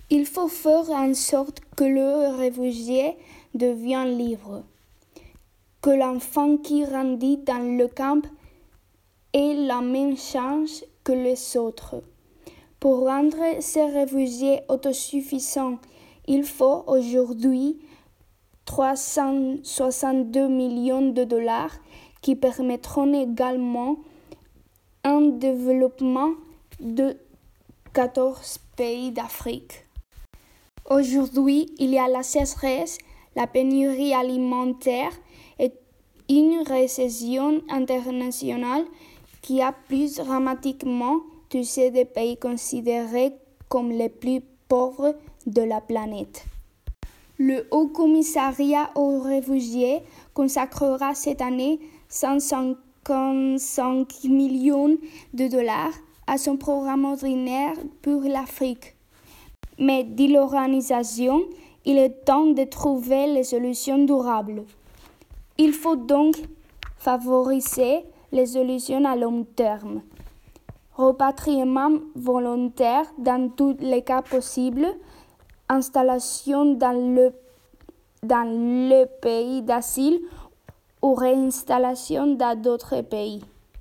Il faut faire en sorte que le réfugié devienne libre, que l'enfant qui grandit dans le camp ait la même chance que les autres. Pour rendre ces réfugiés autosuffisants, il faut aujourd'hui 362 millions de dollars qui permettront également un développement de 14 pays d'Afrique. Aujourd'hui, il y a la sécheresse, la pénurie alimentaire et une récession internationale qui a plus dramatiquement touché des pays considérés comme les plus pauvres de la planète. Le Haut Commissariat aux réfugiés consacrera cette année 155 millions de dollars à son programme ordinaire pour l'Afrique. Mais dit l'organisation, il est temps de trouver les solutions durables. Il faut donc favoriser les solutions à long terme. Repatriement volontaire dans tous les cas possibles, installation dans le pays d'asile ou réinstallation dans d'autres pays.